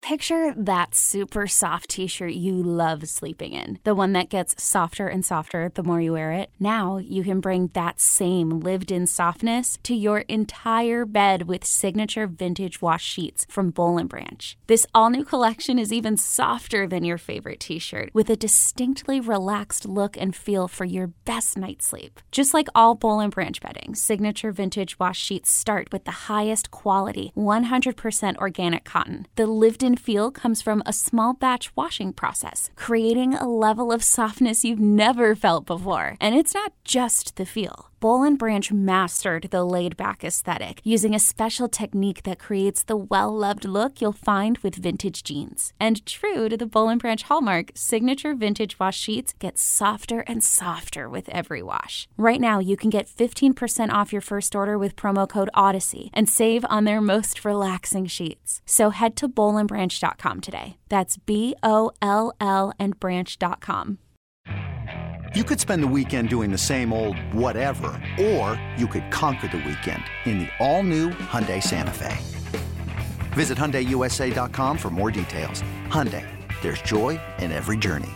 Picture that super soft t-shirt you love sleeping in. The one that gets softer and softer the more you wear it. Now you can bring that same lived-in softness to your entire bed with signature vintage wash sheets from Boll & Branch. This all-new collection is even softer than your favorite t-shirt, with a distinctly relaxed look and feel for your best night's sleep. Just like all Boll & Branch bedding, signature vintage wash sheets start with the highest quality, 100% organic cotton. The lived-in feel comes from a small batch washing process, creating a level of softness you've never felt before. And it's not just the feel. Boll & Branch mastered the laid-back aesthetic using a special technique that creates the well-loved look you'll find with vintage jeans. And true to the Boll & Branch hallmark, signature vintage wash sheets get softer and softer with every wash. Right now, you can get 15% off your first order with promo code Odyssey and save on their most relaxing sheets. So head to bollandbranch.com today. That's BOLL and branch.com. You could spend the weekend doing the same old whatever, or you could conquer the weekend in the all-new Hyundai Santa Fe. Visit HyundaiUSA.com for more details. Hyundai, there's joy in every journey.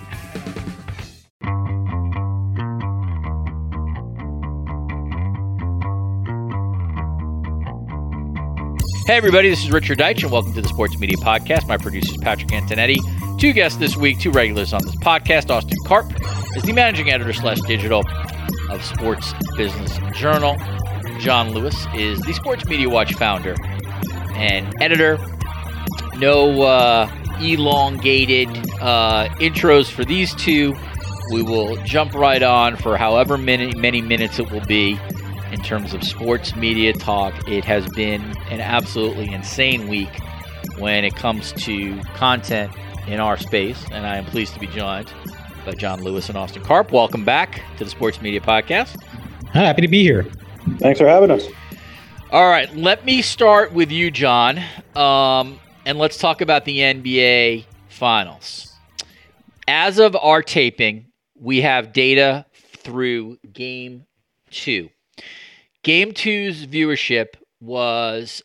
Hey everybody, this is Richard Deitch, and welcome to the Sports Media Podcast. My producer is Patrick Antonetti. Two guests this week, two regulars on this podcast. Austin Karp is the managing editor / digital of Sports Business Journal. John Lewis is the Sports Media Watch founder and editor. No elongated intros for these two. We will jump right on for however many minutes it will be. In terms of sports media talk, it has been an absolutely insane week when it comes to content in our space, and I am pleased to be joined by John Lewis and Austin Karp. Welcome back to the Sports Media Podcast. Happy to be here. Thanks for having us. All right, let me start with you, John, and let's talk about the NBA Finals. As of our taping, we have data through Game 2. Game 2's viewership was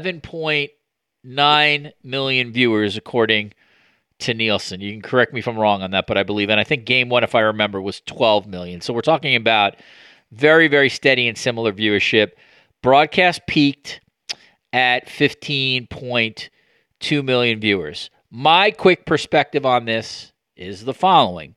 11.9 million viewers, according to Nielsen. You can correct me if I'm wrong on that, but I believe, and I think Game 1, if I remember, was 12 million. So we're talking about very, very steady and similar viewership. Broadcast peaked at 15.2 million viewers. My quick perspective on this is the following.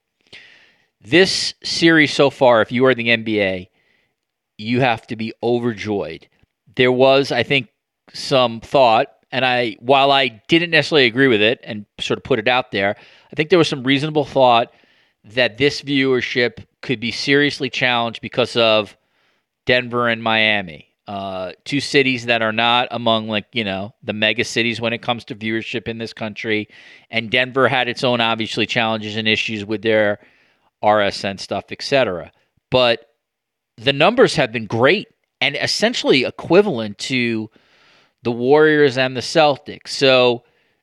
This series so far, if you are the NBA, you have to be overjoyed. There was, I think, some thought, and while I didn't necessarily agree with it and sort of put it out there, I think there was some reasonable thought that this viewership could be seriously challenged because of Denver and Miami, two cities that are not among the mega cities when it comes to viewership in this country. And Denver had its own, obviously, challenges and issues with their RSN stuff, etc. But the numbers have been great and essentially equivalent to the Warriors and the Celtics. So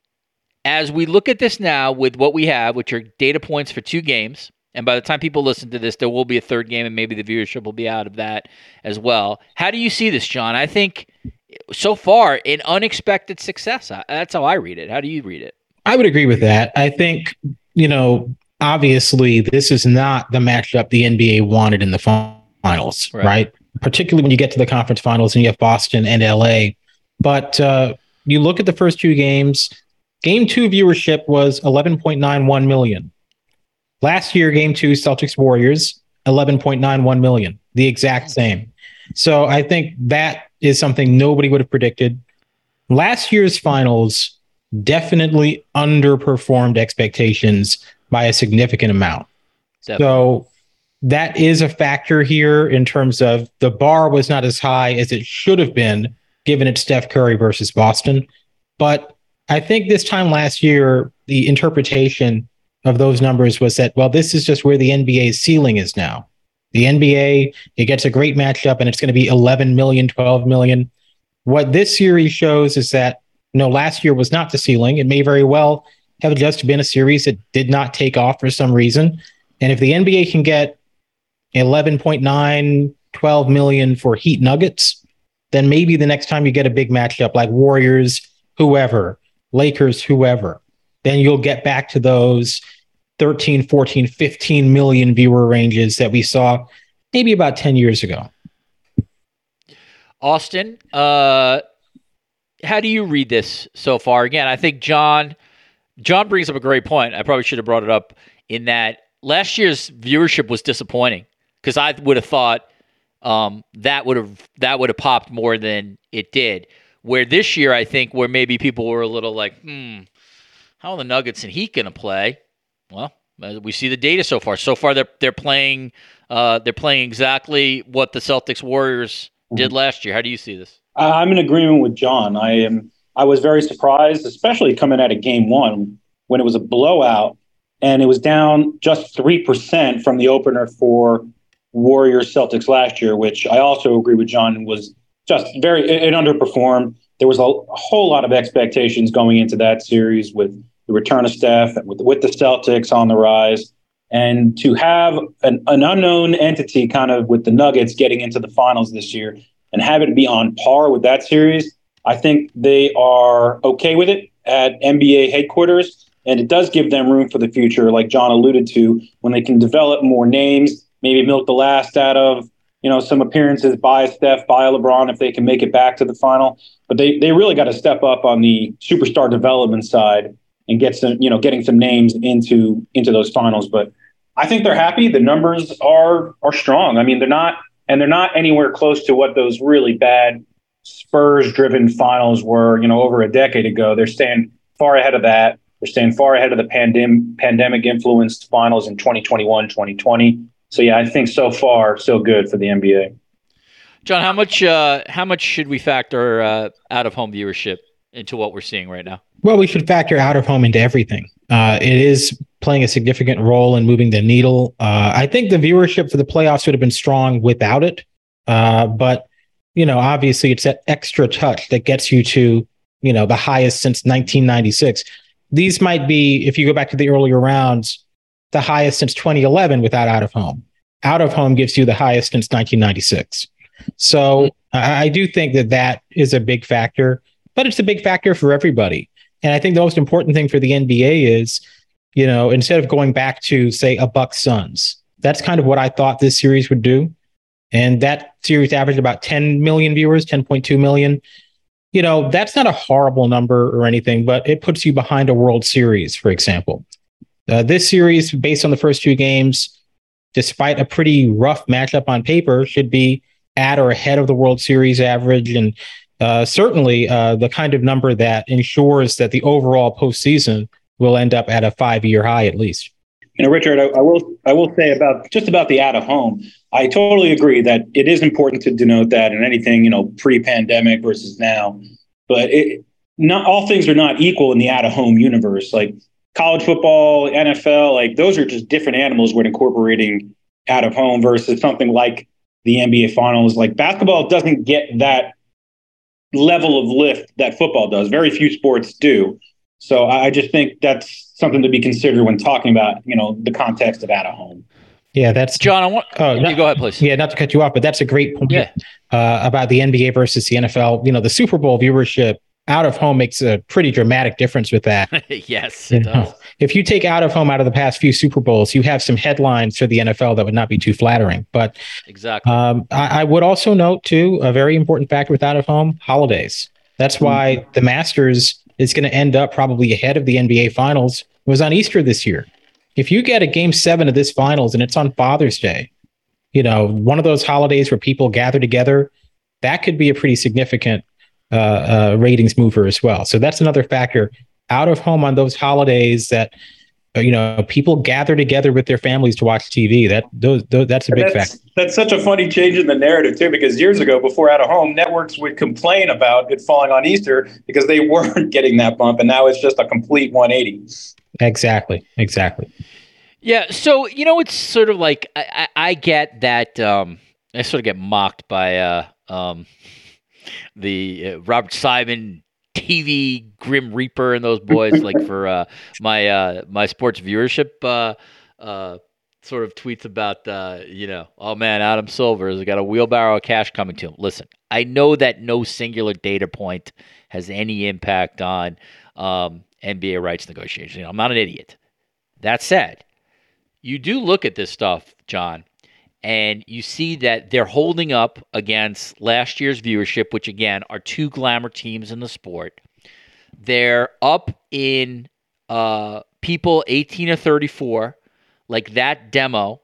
as we look at this now with what we have, which are data points for two games, and by the time people listen to this, there will be a third game and maybe the viewership will be out of that as well. How do you see this, John? I think so far an unexpected success. That's how I read it. How do you read it? I would agree with that. I think, obviously this is not the matchup the NBA wanted in the finals, right? Particularly when you get to the conference finals and you have Boston and LA. But you look at the first two games, Game 2 viewership was 11.91 million. Last year, Game 2, Celtics Warriors, 11.91 million, the exact same. So I think that is something nobody would have predicted. Last year's finals definitely underperformed expectations by a significant amount. Definitely. So that is a factor here in terms of the bar was not as high as it should have been, given it's Steph Curry versus Boston. But I think this time last year, the interpretation of those numbers was that, well, this is just where the NBA's ceiling is now. The NBA, it gets a great matchup and it's going to be 11 million, 12 million. What this series shows is that, last year was not the ceiling. It may very well have just been a series that did not take off for some reason. And if the NBA can get 11.9, 12 million for Heat Nuggets, then maybe the next time you get a big matchup like Warriors, whoever, Lakers, whoever, then you'll get back to those 13, 14, 15 million viewer ranges that we saw maybe about 10 years ago. Austin, how do you read this so far? Again, I think John brings up a great point. I probably should have brought it up in that last year's viewership was disappointing because I would have thought that would have popped more than it did. Where this year, I think, where maybe people were a little like, how are the Nuggets and Heat going to play? Well, we see the data so far. So far, they're playing exactly what the Celtics Warriors did last year. How do you see this? I'm in agreement with John. I was very surprised, especially coming out of Game 1 when it was a blowout and it was down just 3% from the opener for Warriors Celtics last year, which I also agree with John was just it underperformed. There was a whole lot of expectations going into that series with the return of Steph, with the Celtics on the rise. And to have an unknown entity kind of with the Nuggets getting into the finals this year and have it be on par with that series, I think they are okay with it at NBA headquarters. And it does give them room for the future, like John alluded to, when they can develop more names, maybe milk the last out of, some appearances by Steph, by LeBron, if they can make it back to the final. But they really got to step up on the superstar development side and get some, getting some names into those finals. But I think they're happy. The numbers are strong. I mean, they're not anywhere close to what those really bad Spurs-driven finals were, over a decade ago. They're staying far ahead of that. They're staying far ahead of the pandemic-influenced finals in 2021, 2020. So, yeah, I think so far, so good for the NBA. John, how much should we factor out-of-home viewership into what we're seeing right now? Well, we should factor out-of-home into everything. It is playing a significant role in moving the needle. I think the viewership for the playoffs would have been strong without it. But, obviously it's that extra touch that gets you to, the highest since 1996. These might be, if you go back to the earlier rounds, the highest since 2011 without out-of-home. Out-of-home gives you the highest since 1996. So I do think that is a big factor, but it's a big factor for everybody. And I think the most important thing for the NBA is, instead of going back to, say, a Bucks Suns, that's kind of what I thought this series would do. And that series averaged about 10 million viewers, 10.2 million. That's not a horrible number or anything, but it puts you behind a World Series, for example. This series, based on the first two games, despite a pretty rough matchup on paper, should be at or ahead of the World Series average. And certainly the kind of number that ensures that the overall postseason will end up at a 5-year high at least. Richard, I will say about the out of home. I totally agree that it is important to denote that in anything, pre-pandemic versus now. But not all things are not equal in the out of home universe. Like college football, NFL, like those are just different animals when incorporating out of home versus something like the NBA Finals. Like basketball doesn't get that level of lift that football does. Very few sports do. So I just think that's something to be considered when talking about, the context of out of home. Yeah, that's John. You go ahead, please. Yeah, not to cut you off, but that's a great point about the NBA versus the NFL. The Super Bowl viewership out of home makes a pretty dramatic difference with that. Yes, it does. If you take out of home out of the past few Super Bowls, you have some headlines for the NFL that would not be too flattering. But exactly, I would also note too a very important factor with out of home: holidays. That's why the Masters is going to end up probably ahead of the NBA Finals. It was on Easter this year. If you get a Game 7 of this Finals and it's on Father's Day, one of those holidays where people gather together, that could be a pretty significant ratings mover as well. So that's another factor. Out of home on those holidays that people gather together with their families to watch TV. That's a big factor. That's such a funny change in the narrative too, because years ago, before out of home, networks would complain about it falling on Easter because they weren't getting that bump, and now it's just a complete 180. Exactly. Yeah. So it's sort of like I get that. I sort of get mocked by the Robert Simon, TV Grim Reaper, and those boys, like for my sports viewership sort of tweets about, oh man, Adam Silver has got a wheelbarrow of cash coming to him. Listen, I know that no singular data point has any impact on NBA rights negotiations. I'm not an idiot. That said, you do look at this stuff, John, and you see that they're holding up against last year's viewership, which again are two glamour teams in the sport. They're up in people 18 to 34, like that demo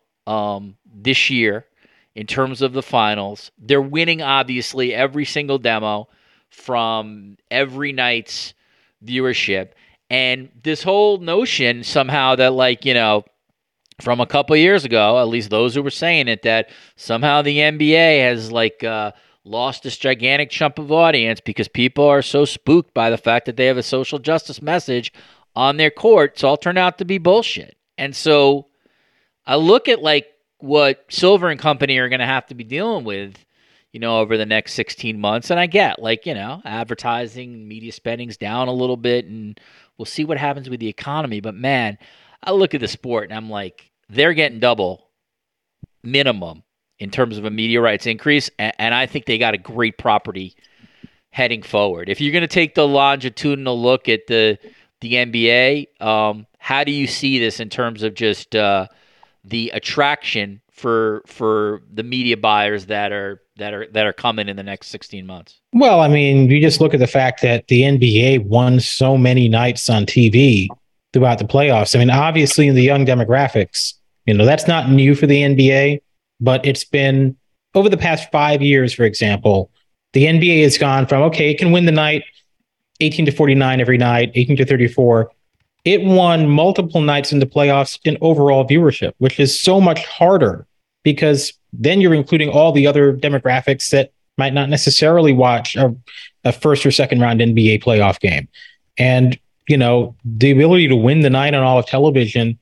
this year in terms of the finals. They're winning, obviously, every single demo from every night's viewership. And this whole notion somehow that, from a couple of years ago, at least those who were saying it, that somehow the NBA has lost this gigantic chunk of audience because people are so spooked by the fact that they have a social justice message on their court. It's all turned out to be bullshit. And so I look at what Silver and company are going to have to be dealing with, over the next 16 months. And I get advertising, media spending's down a little bit, and we'll see what happens with the economy. But man, I look at the sport and I'm like, they're getting double minimum in terms of a media rights increase. And I think they got a great property heading forward. If you're going to take the longitudinal look at the NBA, how do you see this in terms of just the attraction for the media buyers that are coming in the next 16 months? Well, I mean, you just look at the fact that the NBA won so many nights on TV throughout the playoffs. I mean, obviously in the young demographics, that's not new for the NBA, but it's been over the past 5 years, for example, the NBA has gone from, okay, it can win the night 18 to 49 every night, 18 to 34. It won multiple nights in the playoffs in overall viewership, which is so much harder because then you're including all the other demographics that might not necessarily watch a first or second round NBA playoff game. And, the ability to win the night on all of television,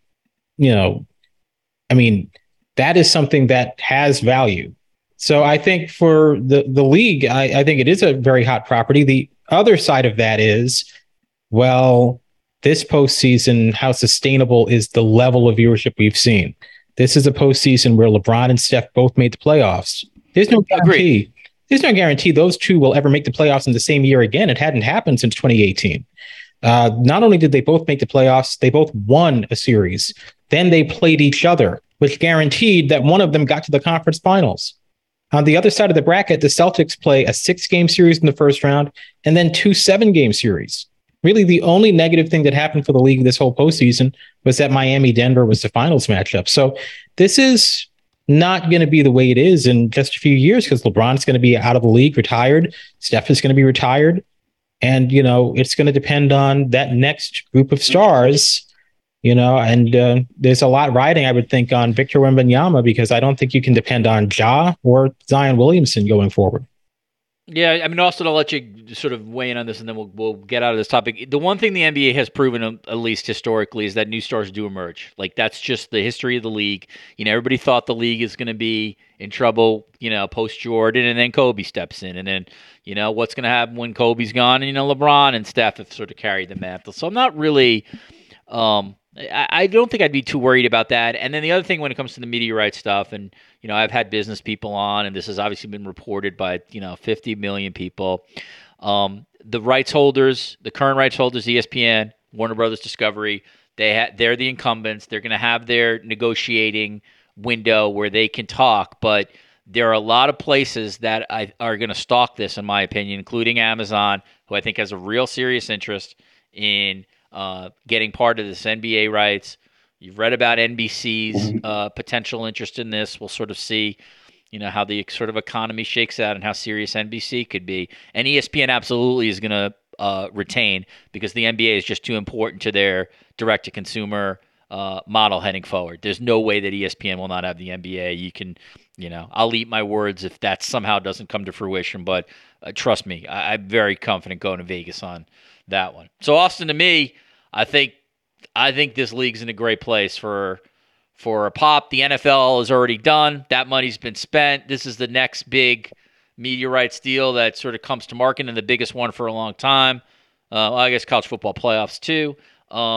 that is something that has value. So I think for the league, I think it is a very hot property. The other side of that is, well, this postseason, how sustainable is the level of viewership we've seen? This is a postseason where LeBron and Steph both made the playoffs. There's no guarantee. Agreed. There's no guarantee those two will ever make the playoffs in the same year again. It hadn't happened since 2018. Not only did they both make the playoffs, they both won a series. Then they played each other, which guaranteed that one of them got to the conference finals. On the other side of the bracket, the Celtics play a 6-game series in the first round and then 2 7-game series. Really, the only negative thing that happened for the league this whole postseason was that Miami-Denver was the finals matchup. So this is not going to be the way it is in just a few years because LeBron's going to be out of the league, retired. Steph is going to be retired. And, it's going to depend on that next group of stars, and there's a lot riding, I would think, on Victor Wembanyama because I don't think you can depend on Ja or Zion Williamson going forward. Yeah, I mean, Austin, I'll let you sort of weigh in on this, and then we'll get out of this topic. The one thing the NBA has proven, at least historically, is that new stars do emerge. That's just the history of the league. Everybody thought the league is going to be in trouble, post Jordan, and then Kobe steps in, and then what's going to happen when Kobe's gone, and LeBron and Steph have sort of carried the mantle. So I'm not really. I don't think I'd be too worried about that. And then the other thing when it comes to the media rights stuff, and I've had business people on, and this has obviously been reported by 50 million people. The rights holders, the current rights holders, ESPN, Warner Brothers Discovery, they're the incumbents. They're going to have their negotiating window where they can talk, but there are a lot of places that are going to stalk this, in my opinion, including Amazon, who I think has a real serious interest in getting part of this NBA rights. You've read about NBC's potential interest in this. We'll sort of see, how the sort of economy shakes out and how serious NBC could be. And ESPN absolutely is going to retain because the NBA is just too important to their direct-to-consumer model heading forward. There's no way that ESPN will not have the NBA. You can, I'll eat my words if that somehow doesn't come to fruition. But trust me, I'm very confident going to Vegas on that one. So Austin, to me, I think this league's in a great place for a pop. The NFL is already done. That money's been spent. This is the next big media rights deal that sort of comes to market, and the biggest one for a long time. I guess college football playoffs too.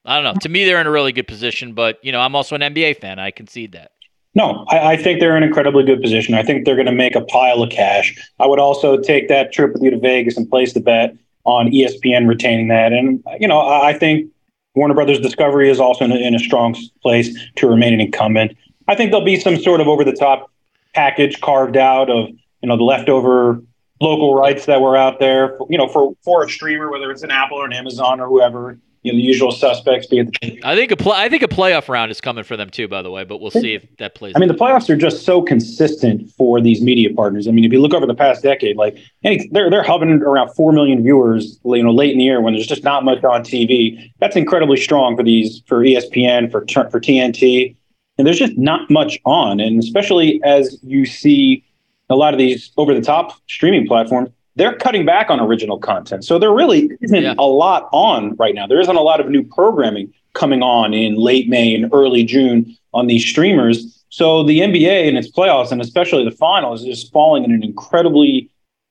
I don't know. To me, they're in a really good position, but I'm also an NBA fan. I concede that. No, I think they're in an incredibly good position. I think they're going to make a pile of cash. I would also take that trip with you to Vegas and place the bet on ESPN retaining that. And, I think Warner Brothers Discovery is also in a strong place to remain an incumbent. I think there'll be some sort of over-the-top package carved out of, the leftover local rights that were out there, for a streamer, whether it's an Apple or an Amazon or whoever, the usual suspects. I think a playoff round is coming for them too, by the way, but we'll see if that plays. I mean, the playoffs are just so consistent for these media partners. I mean, if you look over the past decade, they're hovering around 4 million viewers, late in the year when there's just not much on TV. That's incredibly strong for ESPN, for TNT, and there's just not much on. And especially as you see a lot of these over-the-top streaming platforms, they're cutting back on original content. So there really isn't a lot on right now. There isn't a lot of new programming coming on in late May and early June on these streamers. So the NBA and its playoffs, and especially the finals, is falling in an incredibly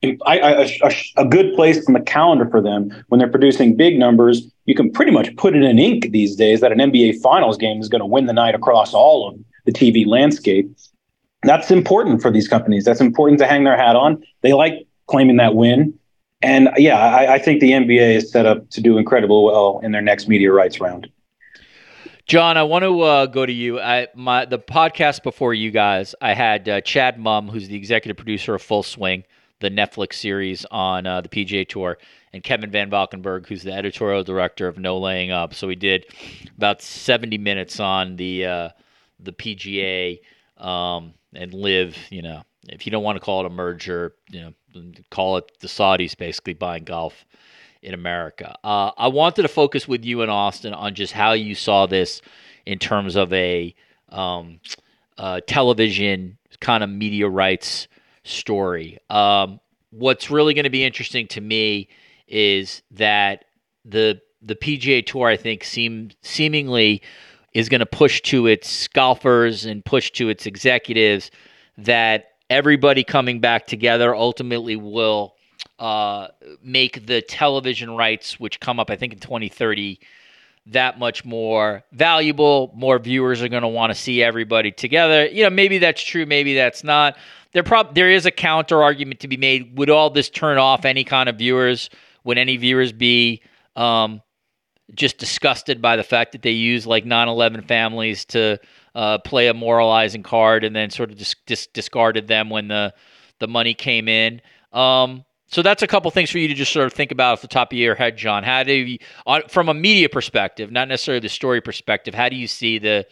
a good place from the calendar for them when they're producing big numbers. You can pretty much put it in ink these days that an NBA finals game is going to win the night across all of the TV landscape. That's important for these companies. That's important to hang their hat on. They like claiming that win. And I think the NBA is set up to do incredibly well in their next media rights round. John, I want to go to you. The podcast before you guys, I had Chad Mumm, who's the executive producer of Full Swing, the Netflix series on the PGA Tour, and Kevin Van Valkenburg, who's the editorial director of No Laying Up. So we did about 70 minutes on the PGA and LIV. If you don't want to call it a merger, call it the Saudis basically buying golf in America. I wanted to focus with you in Austin on just how you saw this in terms of a television kind of media rights story. What's really going to be interesting to me is that the PGA Tour, I think, seemingly is going to push to its golfers and push to its executives that everybody coming back together ultimately will make the television rights, which come up, I think, in 2030, that much more valuable. More viewers are going to want to see everybody together. Maybe that's true. Maybe that's not. There is a counter argument to be made. Would all this turn off any kind of viewers? Would any viewers be just disgusted by the fact that they use 9/11 families to play a moralizing card and then sort of just discarded them when the money came in? So that's a couple things for you to just sort of think about off the top of your head, John. How do you, from a media perspective, not necessarily the story perspective, how do you see the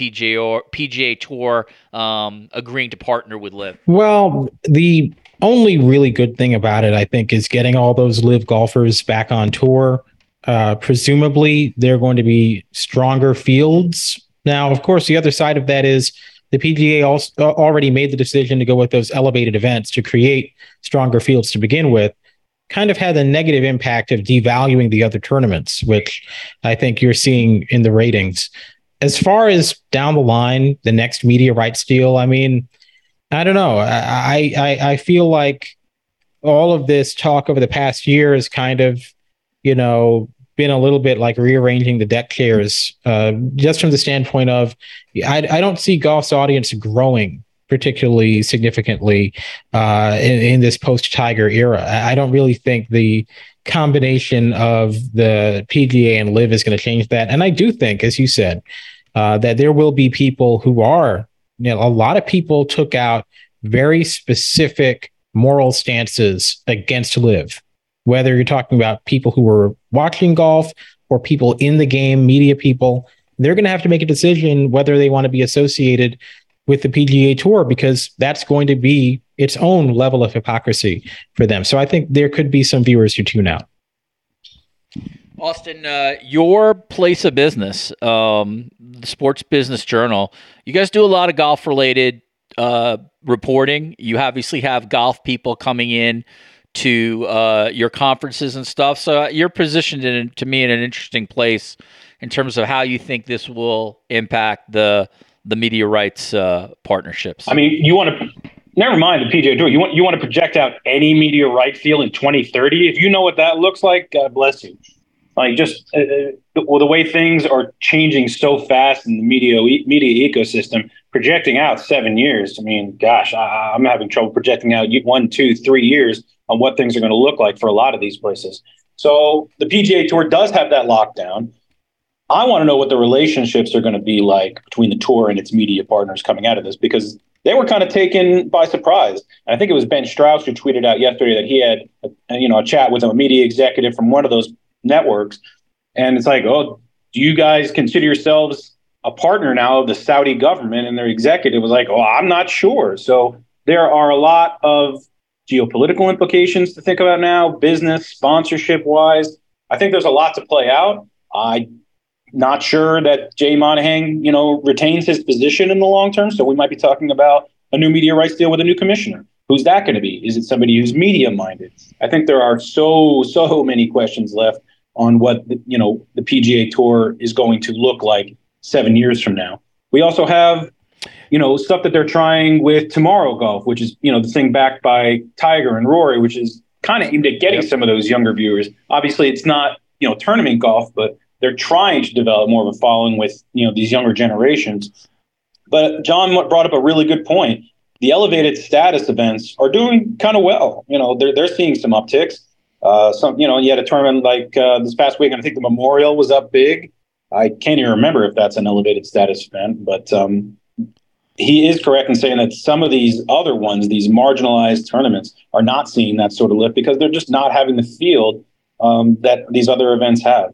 PGA Tour agreeing to partner with LIV? Well, the only really good thing about it, I think, is getting all those LIV golfers back on tour. Presumably, they're going to be stronger fields. Now, of course, the other side of that is the PGA also already made the decision to go with those elevated events to create stronger fields to begin with, kind of had a negative impact of devaluing the other tournaments, which I think you're seeing in the ratings. As far as down the line, the next media rights deal, I mean, I don't know. I feel like all of this talk over the past year is kind of, been a little bit like rearranging the deck chairs, just from the standpoint of, I don't see golf's audience growing particularly significantly in this post-Tiger era. I don't really think the combination of the PGA and LIV is going to change that. And I do think, as you said, that there will be people who are, a lot of people took out very specific moral stances against LIV. Whether you're talking about people who were watching golf or people in the game, media people, they're going to have to make a decision whether they want to be associated with the PGA Tour, because that's going to be its own level of hypocrisy for them. So I think there could be some viewers who tune out. Austin, your place of business, the Sports Business Journal, you guys do a lot of golf-related reporting. You obviously have golf people coming in to your conferences and stuff. So you're positioned to me in an interesting place in terms of how you think this will impact the media rights partnerships. I mean, you want to never mind the PGA Tour. You want to project out any media rights deal in 2030. If you know what that looks like, God bless you. Like just the way things are changing so fast in the media ecosystem, projecting out 7 years. I mean, gosh, I'm having trouble projecting out 1, 2, 3 years on what things are going to look like for a lot of these places. So the PGA Tour does have that lockdown. I want to know what the relationships are going to be like between the tour and its media partners coming out of this, because they were kind of taken by surprise. And I think it was Ben Strauss who tweeted out yesterday that he had a chat with a media executive from one of those networks. And it's like, oh, do you guys consider yourselves a partner now of the Saudi government? And their executive was like, oh, I'm not sure. So there are a lot of geopolitical implications to think about now, business, sponsorship wise. I think there's a lot to play out. I'm not sure that Jay Monahan, retains his position in the long term. So we might be talking about a new media rights deal with a new commissioner. Who's that going to be? Is it somebody who's media minded? I think there are so many questions left on what the PGA Tour is going to look like 7 years from now. We also have stuff that they're trying with Tomorrow Golf, which is the thing backed by Tiger and Rory, which is kind of aimed at getting some of those younger viewers. Obviously, it's not tournament golf, but they're trying to develop more of a following with these younger generations. But John brought up a really good point. The elevated status events are doing kind of well. They're seeing some upticks. You had a tournament like this past week, and I think the Memorial was up big. I can't even remember if that's an elevated status event, but he is correct in saying that some of these other ones, these marginalized tournaments, are not seeing that sort of lift because they're just not having the field that these other events have.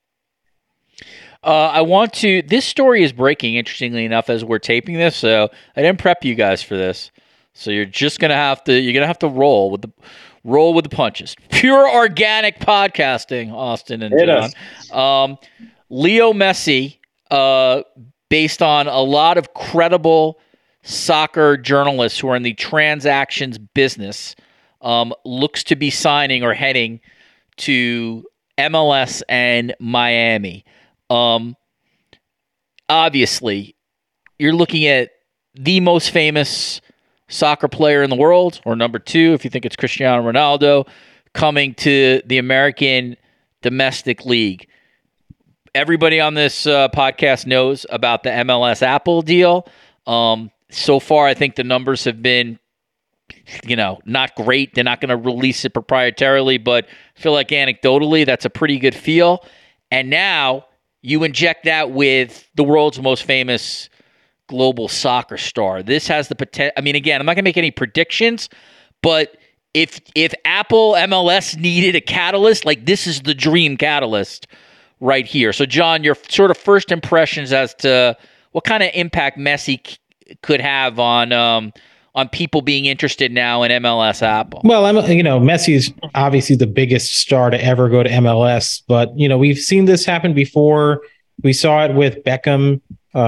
This story is breaking, interestingly enough, as we're taping this, so I didn't prep you guys for this. So you're just going to have to roll with the punches. Pure organic podcasting, Austin and John. Leo Messi, based on a lot of credible soccer journalists who are in the transactions business, looks to be signing or heading to MLS and Miami. Obviously, you're looking at the most famous soccer player in the world, or number two, if you think it's Cristiano Ronaldo, coming to the American domestic league. Everybody on this podcast knows about the MLS Apple deal. So far, I think the numbers have been, not great. They're not going to release it proprietarily, but I feel like anecdotally, that's a pretty good feel. And now you inject that with the world's most famous global soccer star. This has the potential. I mean, again, I'm not going to make any predictions, but if Apple MLS needed a catalyst, like this is the dream catalyst right here. So, John, your sort of first impressions as to what kind of impact Messi could have on people being interested now in MLS Apple. Well, Messi's obviously the biggest star to ever go to MLS, but we've seen this happen before. We saw it with Beckham.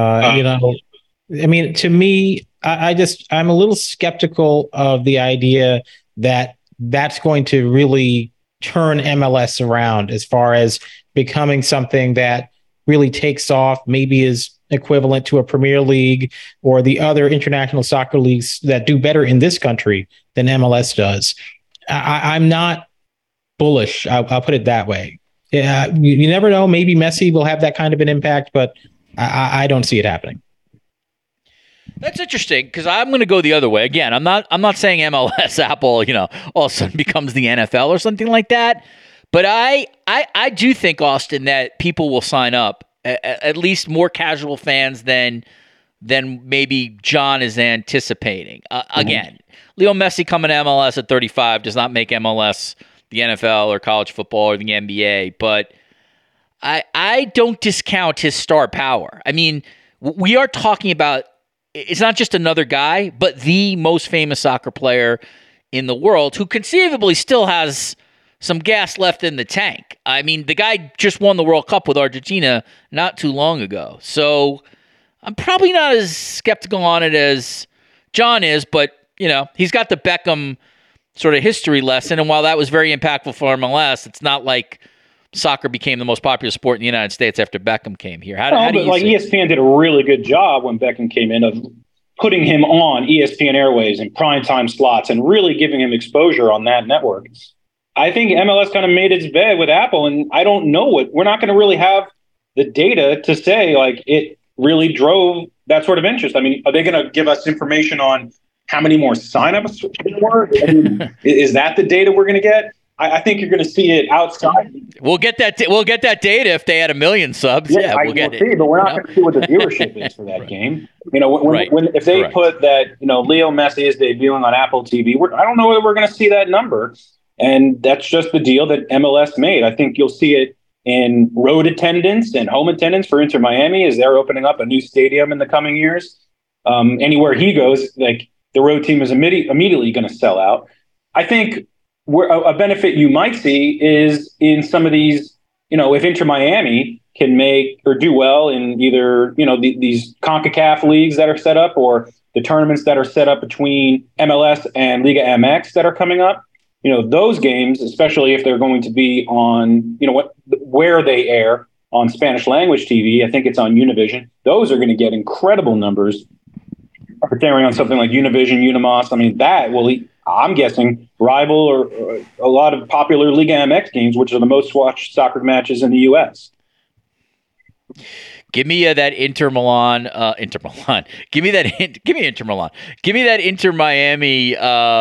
To me, I'm a little skeptical of the idea that that's going to really turn MLS around as far as becoming something that really takes off, maybe is equivalent to a Premier League or the other international soccer leagues that do better in this country than MLS does. I'm not bullish. I'll put it that way. You never know. Maybe Messi will have that kind of an impact, but I don't see it happening. That's interesting because I'm going to go the other way. Again, I'm not saying MLS Apple, all of a sudden becomes the NFL or something like that. But I do think, Austin, that people will sign up, at least more casual fans than maybe John is anticipating. Again, Leo Messi coming to MLS at 35 does not make MLS the NFL or college football or the NBA, but I don't discount his star power. I mean, we are talking about, it's not just another guy, but the most famous soccer player in the world who conceivably still has some gas left in the tank. I mean, the guy just won the World Cup with Argentina not too long ago. So I'm probably not as skeptical on it as John is, but, he's got the Beckham sort of history lesson. And while that was very impactful for MLS, it's not like soccer became the most popular sport in the United States after Beckham came here. How do you see ESPN did a really good job when Beckham came in of putting him on ESPN Airwaves and primetime slots and really giving him exposure on that network. I think MLS kind of made its bed with Apple, and I don't know we're not going to really have the data to say like it really drove that sort of interest. I mean, are they going to give us information on how many more signups there were? I mean, is that the data we're going to get? I think you're going to see it outside. We'll get that. We'll get that data if they had 1 million subs. Yeah, we'll get it. But we're not going to see what the viewership is for that game. You know, when if they put that, Leo Messi is debuting on Apple TV, I don't know whether we're going to see that number. And that's just the deal that MLS made. I think you'll see it in road attendance and home attendance for Inter Miami as they're opening up a new stadium in the coming years. Anywhere he goes, like the road team is immediately going to sell out. I think a benefit you might see is in some of these, if Inter Miami can make or do well in either, these CONCACAF leagues that are set up or the tournaments that are set up between MLS and Liga MX that are coming up. Those games, especially if they're going to be on, where they air on Spanish language TV, I think it's on Univision. Those are going to get incredible numbers. If they're on something like Univision, Unimos, I mean, that will, I'm guessing, rival or a lot of popular Liga MX games, which are the most watched soccer matches in the U.S. Give me that Inter Milan. Give me Inter Milan. Give me that Inter Miami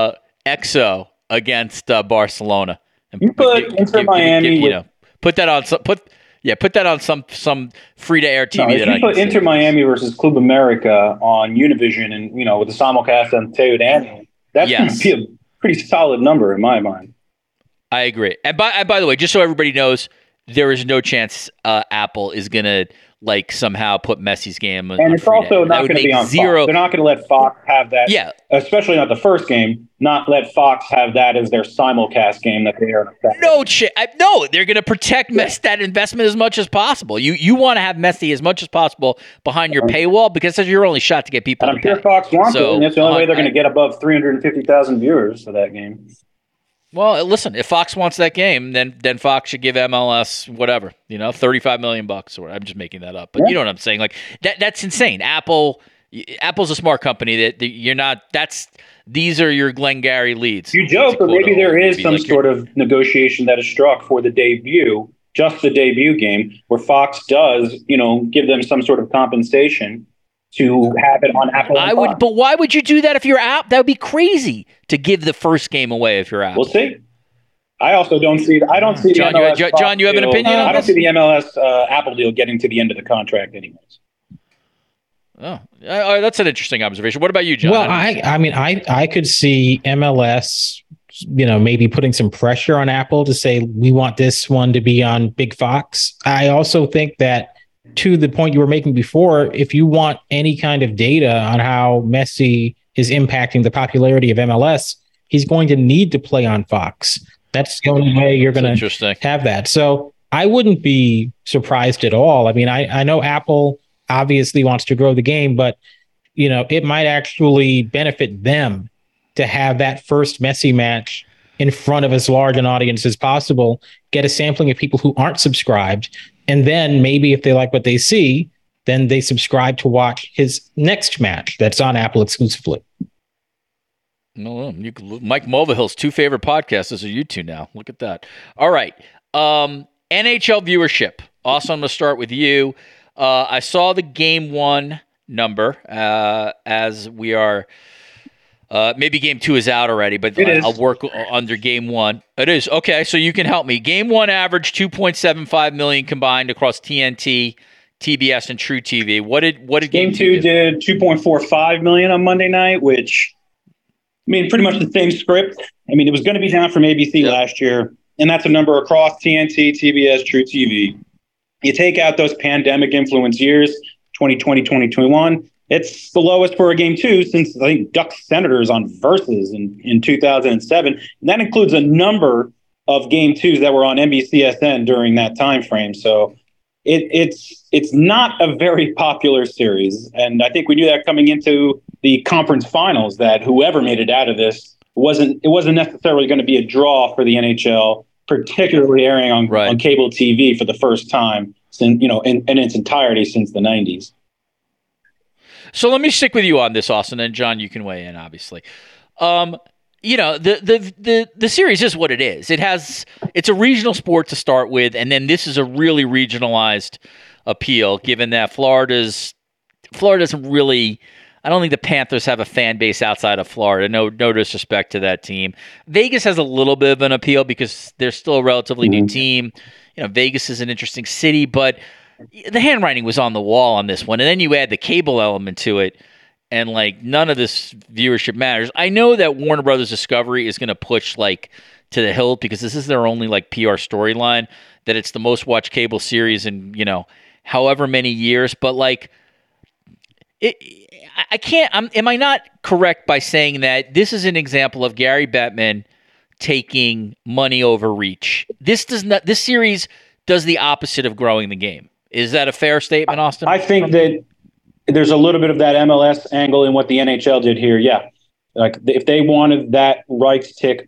EXO against Barcelona. You put Inter Miami. Put that on some. Put that on some free to air TV. If you put Inter Miami versus Club America on Univision and with the simulcast on Teo Daniel, that's going to be a pretty solid number in my mind. I agree. And by the way, just so everybody knows, there is no chance Apple is going to somehow put Messi's game. And it's also not going to be on Fox. They're not going to let Fox have that. Yeah. Especially not the first game. Not let Fox have that as their simulcast game that they air. No, they're going to protect that investment as much as possible. You want to have Messi as much as possible behind your paywall because that's your only shot to get people. And I'm sure Fox wants it, and that's the only way they're going to get above 350,000 viewers for that game. Well, listen, if Fox wants that game, then Fox should give MLS whatever, $35 million or whatever. I'm just making that up, but you know what I'm saying? Like that's insane. Apple's a smart company that you're not. These are your Glengarry leads. You joke, but maybe there is some sort of negotiation that is struck for the debut, just the debut game, where Fox does, give them some sort of compensation to have it on Apple. But why would you do that if you're Apple? That would be crazy to give the first game away if you're Apple. We'll see. I also don't see. I don't see John. The MLS John, you have an opinion on I don't see the MLS Apple deal getting to the end of the contract, anyways. Oh, that's an interesting observation. What about you, John? Well, I mean, I could see MLS, maybe putting some pressure on Apple to say we want this one to be on Big Fox. I also think that, to the point you were making before, if you want any kind of data on how Messi is impacting the popularity of MLS, he's going to need to play on Fox. That's the only way you're going to have that. So I wouldn't be surprised at all. I mean, I know Apple obviously wants to grow the game, but it might actually benefit them to have that first Messi match in front of as large an audience as possible, get a sampling of people who aren't subscribed, and then maybe if they like what they see, then they subscribe to watch his next match that's on Apple exclusively. No, Mike Mulvihill's two favorite podcasts are you two now. Look at that. All right. NHL viewership. Awesome. I'm going to start with you. I saw the game one number as we are. Maybe game two is out already, but I'll work under game one. It is. Okay, so you can help me. Game one average 2.75 million combined across TNT, TBS, and True TV. What did game two did 2.45 million on Monday night, which, I mean, pretty much the same script. I mean, it was going to be down from ABC last year, and that's a number across TNT, TBS, True TV. You take out those pandemic influence years, 2020, 2021, it's the lowest for a game two since, I think, Ducks Senators on Versus in 2007. And that includes a number of game twos that were on NBCSN during that time frame. So it's not a very popular series. And I think we knew that coming into the conference finals, that whoever made it out of this wasn't necessarily going to be a draw for the NHL, particularly airing on cable TV for the first time since, in its entirety since the 90s. So let me stick with you on this, Austin, and John, you can weigh in, obviously. the series is what it is. It's a regional sport to start with, and then this is a really regionalized appeal, given that Florida doesn't really. I don't think the Panthers have a fan base outside of Florida. No disrespect to that team. Vegas has a little bit of an appeal because they're still a relatively new team. Vegas is an interesting city, but the handwriting was on the wall on this one. And then you add the cable element to it, and none of this viewership matters. I know that Warner Brothers Discovery is going to push to the hilt because this is their only PR storyline, that it's the most watched cable series in however many years. But I can't. Am I not correct by saying that this is an example of Gary Bettman taking money over reach? This series does the opposite of growing the game. Is that a fair statement, Austin? I think that there's a little bit of that MLS angle in what the NHL did here. Yeah, if they wanted that rights fee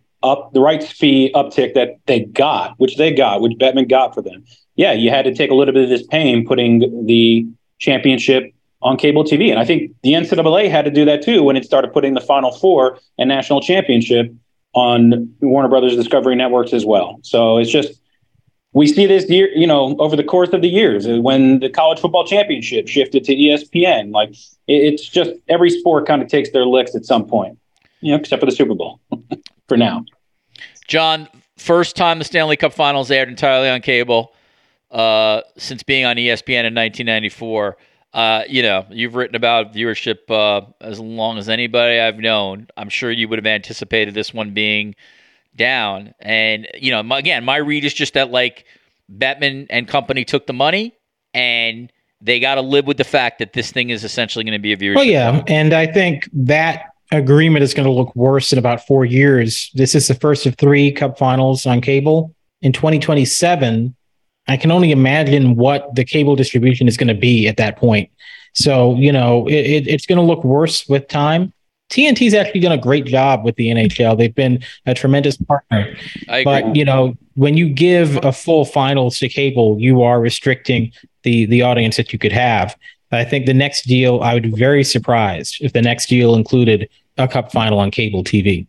uptick that they got, which Bettman got for them. Yeah, you had to take a little bit of this pain putting the championship on cable TV. And I think the NCAA had to do that too when it started putting the Final Four and national championship on Warner Brothers Discovery networks as well. So it's just, we see this year, over the course of the years, when the college football championship shifted to ESPN, it's just every sport kind of takes their licks at some point, except for the Super Bowl for now. John, first time the Stanley Cup Finals aired entirely on cable since being on ESPN in 1994. You've written about viewership as long as anybody I've known. I'm sure you would have anticipated this one being down. And, my read is just that Bettman and company took the money and they got to live with the fact that this thing is essentially going to be a viewership. Oh, yeah. And I think that agreement is going to look worse in about 4 years. This is the first of 3 Cup Finals on cable. In 2027, I can only imagine what the cable distribution is going to be at that point. So, it's going to look worse with time. TNT's actually done a great job with the NHL. They've been a tremendous partner. I agree. But, when you give a full finals to cable, you are restricting the audience that you could have. I think the next deal, I would be very surprised if the next deal included a Cup final on cable TV.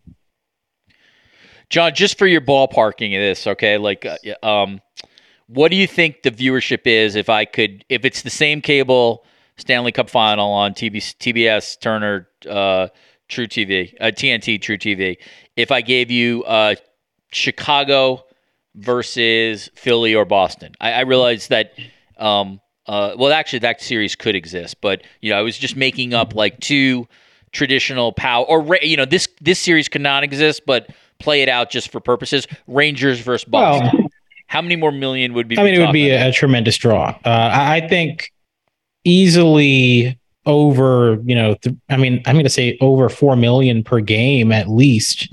John, just for your ballparking of this, okay, what do you think the viewership is if it's the same cable Stanley Cup final on TBS, Turner, True TV, TNT, True TV? If I gave you Chicago versus Philly or Boston, I realize that. Actually, that series could exist, but I was just making up 2 traditional power, or this series could not exist, but play it out just for purposes. Rangers versus Boston. Well, how many more million would be? It would be a tremendous draw. I think easily over, I'm going to say over 4 million per game at least.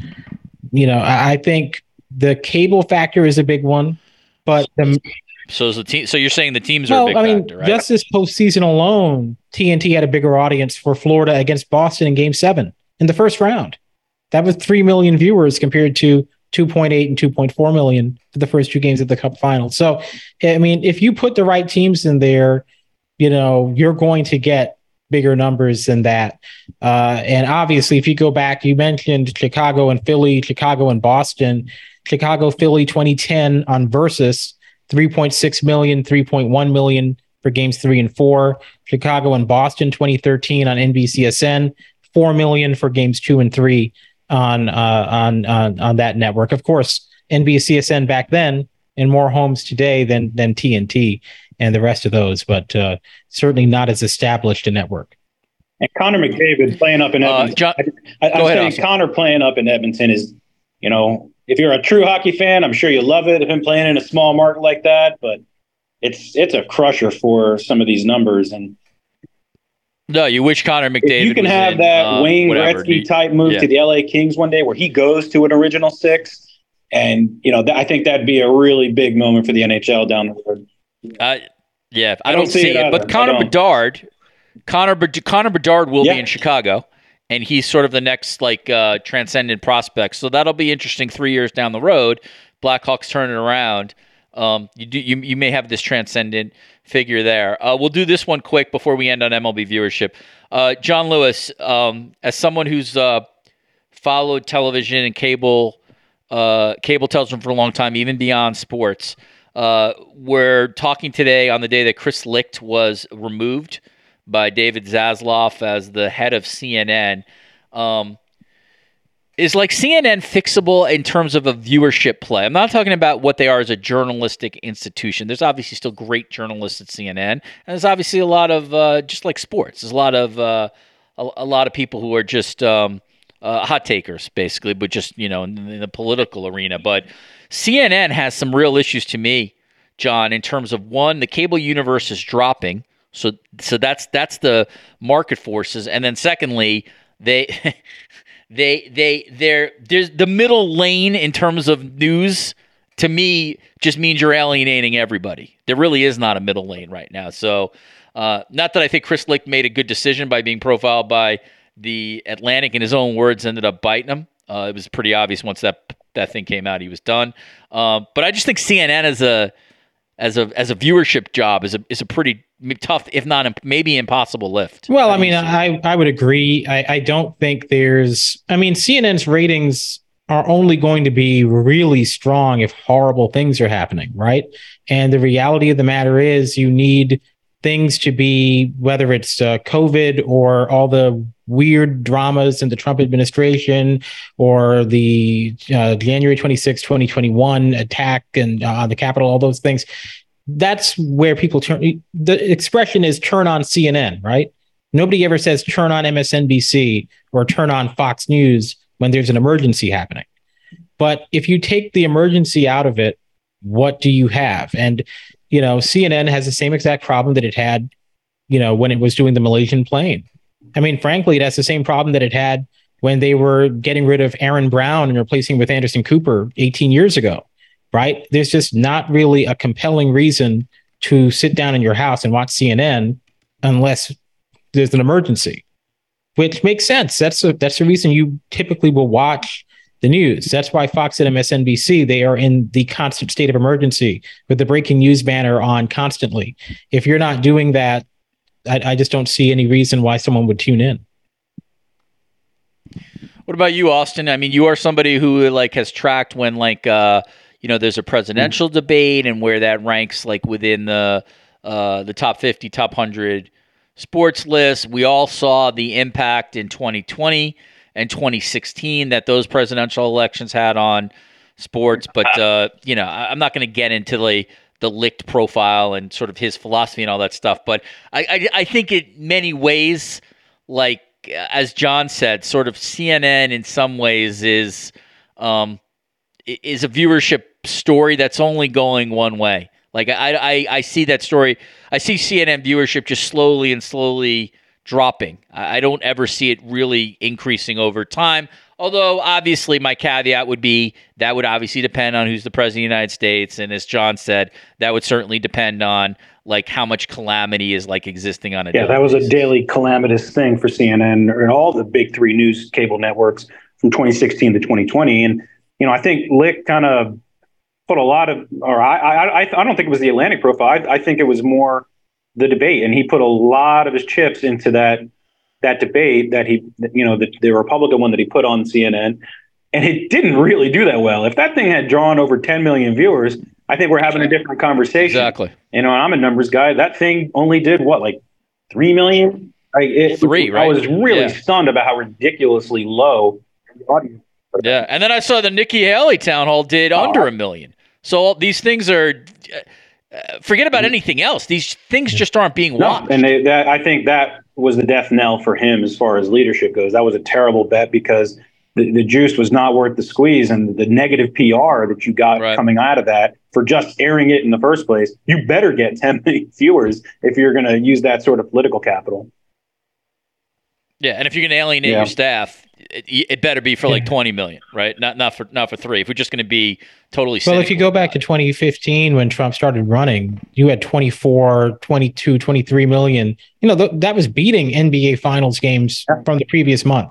I think the cable factor is a big one, but so is the team. So you're saying the teams are a big factor, right? Just this postseason alone, TNT had a bigger audience for Florida against Boston in Game 7 in the first round. That was 3 million viewers compared to 2.8 and 2.4 million for the first 2 games of the Cup final. So, if you put the right teams in there, you're going to get bigger numbers than that. And obviously, if you go back, you mentioned Chicago and Philly, Chicago and Boston, Chicago, Philly 2010 on Versus, 3.6 million, 3.1 million for games 3 and 4. Chicago and Boston 2013 on NBCSN, 4 million for games 2 and 3 on that network. Of course, NBCSN back then in more homes today than TNT and the rest of those, but certainly not as established a network. And Connor McDavid playing up in Edmonton. John, I'm saying Connor playing up in Edmonton is, if you're a true hockey fan, I'm sure you love it. Of him playing in a small market like that, but it's a crusher for some of these numbers. And no, you wish Connor McDavid. You can have that Wayne Gretzky type move to the LA Kings one day, where he goes to an original 6, and I think that'd be a really big moment for the NHL down the road. Yeah, I don't see it, but Connor Bedard will be in Chicago. And he's sort of the next transcendent prospect. So that'll be interesting 3 years down the road. Blackhawks turn it around. You may have this transcendent figure there. We'll do this one quick before we end on MLB viewership. John Lewis, as someone who's followed television and cable television for a long time, even beyond sports. We're talking today on the day that Chris Licht was removed by David Zaslav as the head of CNN. Is like CNN fixable in terms of a viewership play? I'm not talking about what they are as a journalistic institution. There's obviously still great journalists at CNN, and there's obviously a lot of just like sports. There's a lot of people who are just hot takers, basically, but just in the political arena. But CNN has some real issues to me, John, in terms of one, the cable universe is dropping, so that's the market forces, and then secondly, there's the middle lane in terms of news. To me, just means you're alienating everybody. There really is not a middle lane right now. So, not that I think Chris Licht made a good decision by being profiled by the Atlantic. In his own words, ended up biting him. It was pretty obvious once that thing came out, he was done. But I just think CNN as a viewership job is a pretty tough, if not maybe impossible lift. Well, I mean, I would agree. I don't think CNN's ratings are only going to be really strong if horrible things are happening, right? And the reality of the matter is you need things to be, whether it's COVID or all the weird dramas in the Trump administration or the January 26, 2021 attack and on the Capitol, all those things. That's where people turn. The expression is turn on CNN, right? Nobody ever says turn on MSNBC or turn on Fox News when there's an emergency happening. But if you take the emergency out of it, what do you have? And, CNN has the same exact problem that it had, when it was doing the Malaysian plane. I mean, frankly, it has the same problem that it had when they were getting rid of Aaron Brown and replacing with Anderson Cooper 18 years ago. Right? There's just not really a compelling reason to sit down in your house and watch CNN unless there's an emergency, which makes sense. That's the reason you typically will watch the news. That's why Fox and MSNBC, they are in the constant state of emergency with the breaking news banner on constantly. If you're not doing that, I just don't see any reason why someone would tune in. What about you, Austin? I mean, you are somebody who has tracked when there's a presidential debate and where that ranks within the top 50, top 100 sports list. We all saw the impact in 2020 and 2016 that those presidential elections had on sports. But, I'm not going to get into the Licht profile and sort of his philosophy and all that stuff. But I think in many ways, as John said, sort of CNN in some ways is a viewership story that's only going one way. I see that story. I see CNN viewership just slowly dropping. I don't ever see it really increasing over time. Although, obviously, my caveat would be that would obviously depend on who's the president of the United States. And as John said, that would certainly depend on how much calamity is existing on a daily that was basis. A daily calamitous thing for CNN and all the big three news cable networks from 2016 to 2020. And, I think Licht kind of put a lot of, or I don't think it was the Atlantic profile. I think it was more the debate. And he put a lot of his chips into that debate that the Republican one that he put on CNN, and it didn't really do that well. If that thing had drawn over 10 million viewers, I think we're having a different conversation. Exactly. I'm a numbers guy. That thing only did 3 million? Three, right? I was really stunned about how ridiculously low the audience. Yeah, and then I saw the Nikki Haley town hall did under 1 million. So these things are forget about anything else. These things just aren't being watched. And I think that was the death knell for him as far as leadership goes. That was a terrible bet because the juice was not worth the squeeze, and the negative PR that you got coming out of that for just airing it in the first place. You better get 10 million viewers if you're going to use that sort of political capital. Yeah, and if you're going to alienate your staff, it better be for 20 million, right? Not for 3. If we're just going to be totally cynical. Well, if you go back to 2015 when Trump started running, you had 24, 22, 23 million. That was beating NBA Finals games from the previous month.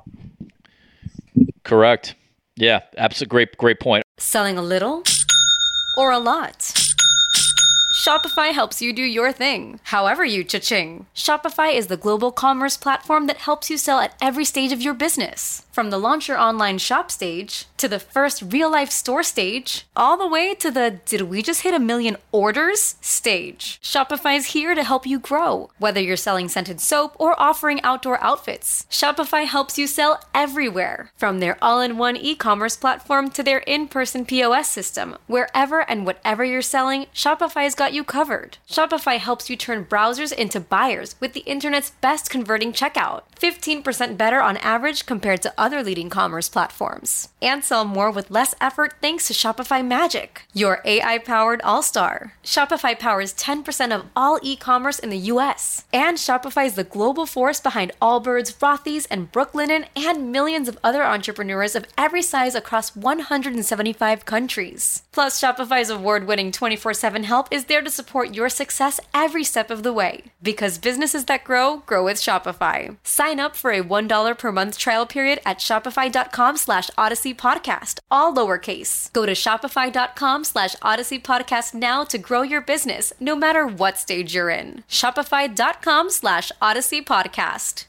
Correct. Yeah, absolutely. Great point. Selling a little or a lot? Shopify helps you do your thing, however you cha-ching. Shopify is the global commerce platform that helps you sell at every stage of your business. From the launch your online shop stage, to the first real-life store stage, all the way to the did we just hit 1 million orders stage. Shopify's here to help you grow. Whether you're selling scented soap or offering outdoor outfits, Shopify helps you sell everywhere. From their all-in-one e-commerce platform to their in-person POS system, wherever and whatever you're selling, Shopify's got you covered. Shopify helps you turn browsers into buyers with the internet's best converting checkout. 15% better on average compared to other leading commerce platforms. And sell more with less effort thanks to Shopify Magic, your AI-powered all-star. Shopify powers 10% of all e-commerce in the US. And Shopify is the global force behind Allbirds, Rothy's, and Brooklinen, and millions of other entrepreneurs of every size across 175 countries. Plus, Shopify's award-winning 24/7 help is there to support your success every step of the way. Because businesses that grow with Shopify. Sign up for a $1 per month trial period at shopify.com/Odyssey Podcast, all lowercase. Go to shopify.com/Odyssey Podcast now to grow your business, no matter what stage you're in. Shopify.com/Odyssey Podcast.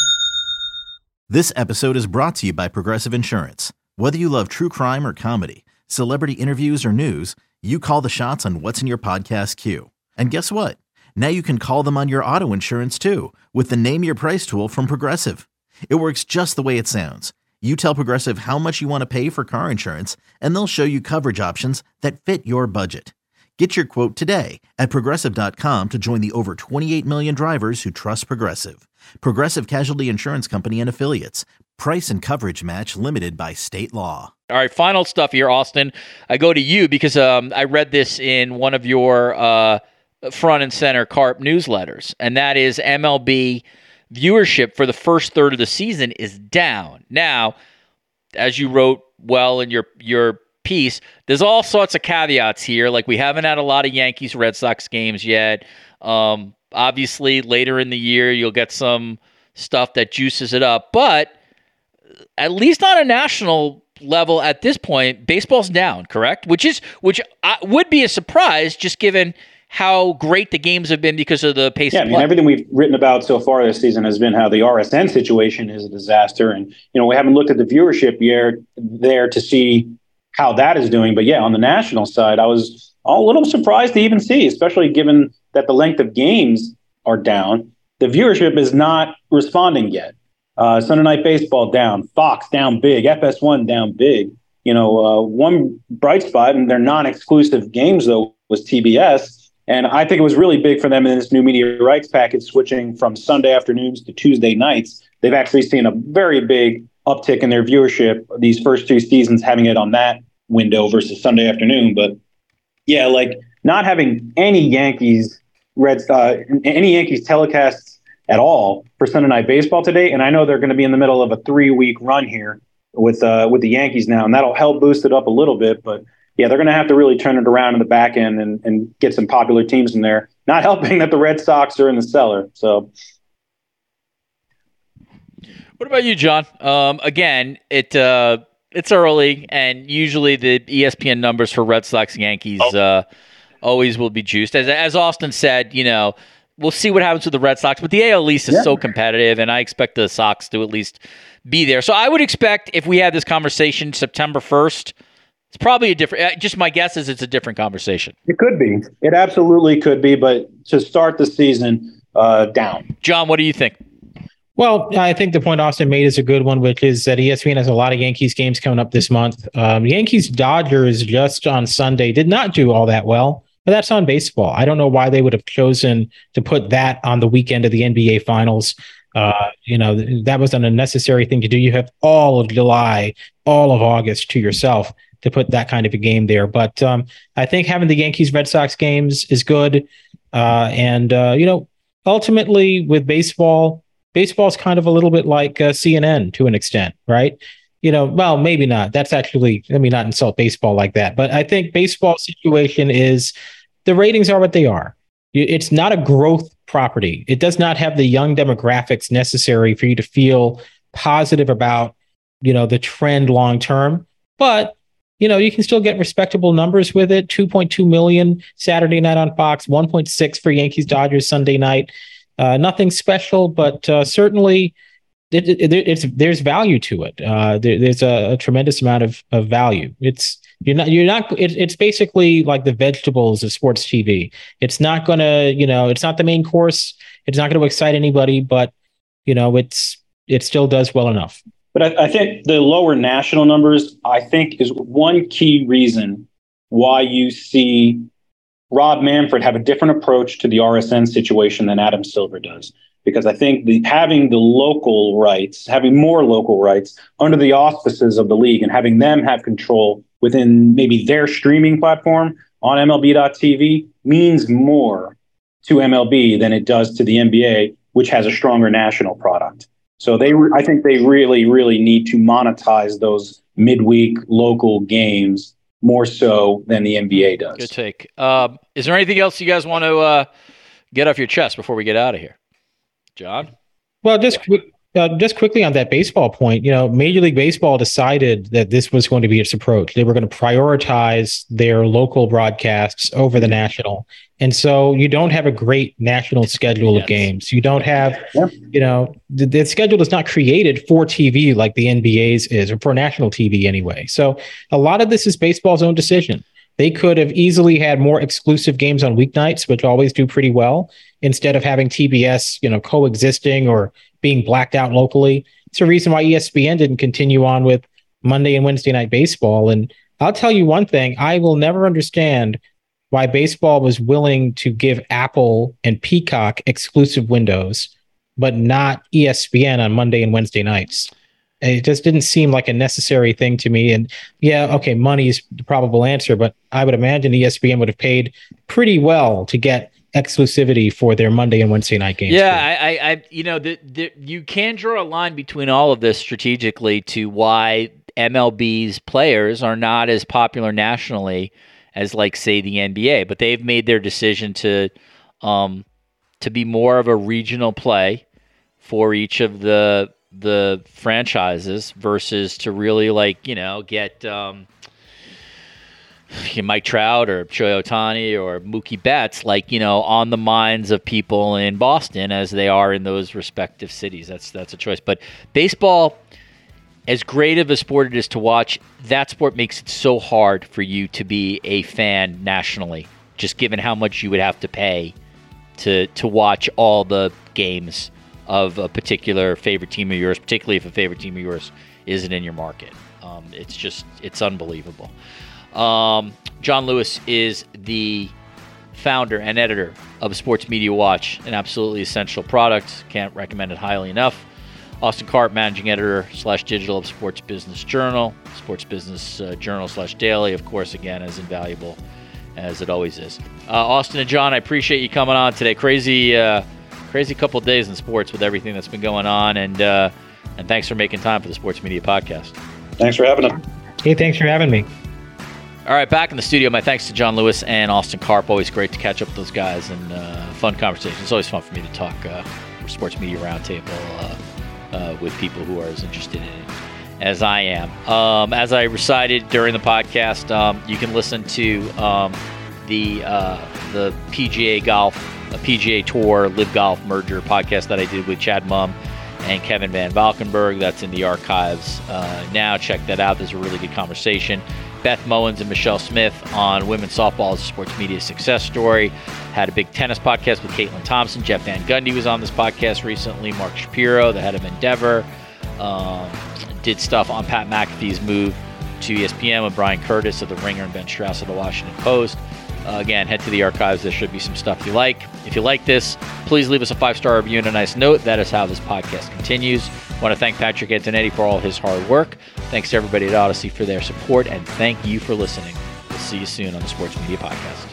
This episode is brought to you by Progressive Insurance. Whether you love true crime or comedy, celebrity interviews or news, you call the shots on what's in your podcast queue. And guess what? Now you can call them on your auto insurance too with the Name Your Price tool from Progressive. It works just the way it sounds. You tell Progressive how much you want to pay for car insurance, and they'll show you coverage options that fit your budget. Get your quote today at Progressive.com to join the over 28 million drivers who trust Progressive. Progressive Casualty Insurance Company and Affiliates. Price and coverage match limited by state law. All right, final stuff here, Austin. I go to you because I read this in one of your front and center Carp newsletters, and that is MLB viewership for the first third of the season is down. Now, as you wrote well in your piece, there's all sorts of caveats here. Like, we haven't had a lot of Yankees-Red Sox games yet. Obviously, later in the year, you'll get some stuff that juices it up. But at least on a national level at this point, baseball's down, correct? Which would be a surprise, just given how great the games have been because of the pace of play. Everything we've written about so far this season has been how the RSN situation is a disaster. And, we haven't looked at the viewership there to see how that is doing. But, on the national side, I was a little surprised to even see, especially given that the length of games are down. The viewership is not responding yet. Sunday Night Baseball down, Fox down big, FS1 down big. One bright spot in their non-exclusive games, though, was TBS. And I think it was really big for them in this new media rights package, switching from Sunday afternoons to Tuesday nights. They've actually seen a very big uptick in their viewership these first two seasons, having it on that window versus Sunday afternoon. But not having any Yankees telecasts at all for Sunday Night Baseball today. And I know they're going to be in the middle of a 3-week run here with the Yankees now, and that'll help boost it up a little bit. But they're going to have to really turn it around in the back end and get some popular teams in there. Not helping that the Red Sox are in the cellar. So, what about you, John? Again, it's early, and usually the ESPN numbers for Red Sox Yankees always will be juiced. As Austin said, we'll see what happens with the Red Sox, but the AL East is so competitive, and I expect the Sox to at least be there. So I would expect if we had this conversation September 1st, it's probably a different, just my guess is it's a different conversation. It could be. It absolutely could be, but to start the season down. John, what do you think? Well, I think the point Austin made is a good one, which is that ESPN has a lot of Yankees games coming up this month. Yankees-Dodgers just on Sunday did not do all that well, but that's on baseball. I don't know why they would have chosen to put that on the weekend of the NBA Finals. That was an unnecessary thing to do. You have all of July, all of August to yourself to put that kind of a game there. But I think having the Yankees-Red Sox games is good. Ultimately with baseball's kind of a little bit like CNN to an extent, right? Well, maybe not. That's actually, let me not insult baseball like that. But I think baseball situation is the ratings are what they are. It's not a growth property. It does not have the young demographics necessary for you to feel positive about, the trend long term. But you can still get respectable numbers with it. 2.2 million Saturday night on Fox, 1.6 for Yankees Dodgers Sunday night. Nothing special, but certainly there's value to it. There's a tremendous amount of value. It's basically like the vegetables of sports TV. It's not going to, it's not the main course. It's not going to excite anybody, but it still does well enough. But I think the lower national numbers, I think, is one key reason why you see Rob Manfred have a different approach to the RSN situation than Adam Silver does. Because I think having the local rights, having more local rights under the auspices of the league and having them have control within maybe their streaming platform on MLB.TV means more to MLB than it does to the NBA, which has a stronger national product. So I think they really, really need to monetize those midweek local games more so than the NBA does. Good take. Is there anything else you guys want to get off your chest before we get out of here? John? Well, just quickly on that baseball point, Major League Baseball decided that this was going to be its approach. They were going to prioritize their local broadcasts over the national. And so you don't have a great national schedule of games. You don't have, the schedule is not created for TV like the NBA's is, or for national TV anyway. So a lot of this is baseball's own decision. They could have easily had more exclusive games on weeknights, which always do pretty well, instead of having TBS, coexisting or being blacked out locally. It's a reason why ESPN didn't continue on with Monday and Wednesday night baseball. And I'll tell you one thing, I will never understand why baseball was willing to give Apple and Peacock exclusive windows, but not ESPN on Monday and Wednesday nights. It just didn't seem like a necessary thing to me. And money is the probable answer, but I would imagine ESPN would have paid pretty well to get exclusivity for their Monday and Wednesday night games. Yeah, you can draw a line between all of this strategically to why MLB's players are not as popular nationally as, like, say, the NBA, but they've made their decision to be more of a regional play for each of the franchises versus to really, get Mike Trout or Shohei Ohtani or Mookie Betts, on the minds of people in Boston as they are in those respective cities. That's a choice. But baseball, as great of a sport it is to watch, that sport makes it so hard for you to be a fan nationally, just given how much you would have to pay to watch all the games of a particular favorite team of yours, particularly if a favorite team of yours isn't in your market. It's unbelievable. John Lewis is the founder and editor of Sports Media Watch, an absolutely essential product. Can't recommend it highly enough. Austin Karp, managing editor / digital of Sports Business Journal, Sports Business Journal / daily, of course, again, as invaluable as it always is. Austin and John, I appreciate you coming on today. Crazy couple of days in sports with everything that's been going on, and thanks for making time for the Sports Media Podcast. Thanks for having us. Hey, thanks for having me. All right, back in the studio, my thanks to John Lewis and Austin Karp. Always great to catch up with those guys and fun conversation. It's always fun for me to talk Sports Media Roundtable with people who are as interested in it as I am. As I recited during the podcast, you can listen to the PGA Golf, PGA Tour, Live Golf merger podcast that I did with Chad Mumm and Kevin Van Valkenburg. That's in the archives now. Check that out. There's a really good conversation. Beth Mowins and Michelle Smith on women's softball as a sports media success story. Had a big tennis podcast with Caitlin Thompson. Jeff Van Gundy was on this podcast recently. Mark Shapiro, the head of Endeavor, did stuff on Pat McAfee's move to ESPN with Brian Curtis of The Ringer and Ben Strauss of The Washington Post. Again, head to the archives. There should be some stuff you like. If you like this, please leave us a 5-star review and a nice note. That is how this podcast continues. I want to thank Patrick Antonetti for all his hard work. Thanks to everybody at Odyssey for their support, and thank you for listening. We'll see you soon on the Sports Media Podcast.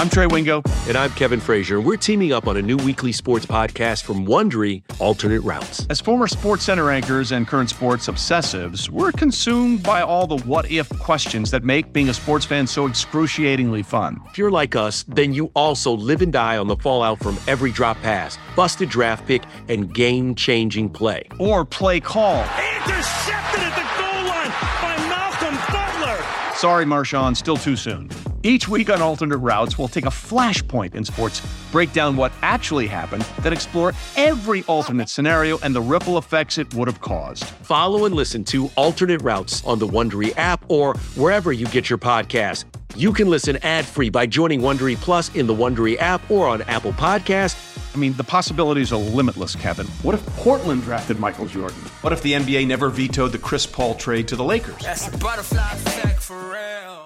I'm Trey Wingo. And I'm Kevin Frazier. We're teaming up on a new weekly sports podcast from Wondery, Alternate Routes. As former Sports Center anchors and current sports obsessives, we're consumed by all the what-if questions that make being a sports fan so excruciatingly fun. If you're like us, then you also live and die on the fallout from every drop pass, busted draft pick, and game-changing play. Or play call. Intercepted at the goal line by Malcolm Butler. Sorry, Marshawn, still too soon. Each week on Alternate Routes, we'll take a flashpoint in sports, break down what actually happened, then explore every alternate scenario and the ripple effects it would have caused. Follow and listen to Alternate Routes on the Wondery app or wherever you get your podcasts. You can listen ad-free by joining Wondery Plus in the Wondery app or on Apple Podcasts. I mean, the possibilities are limitless, Kevin. What if Portland drafted Michael Jordan? What if the NBA never vetoed the Chris Paul trade to the Lakers? That's a butterfly effect for real.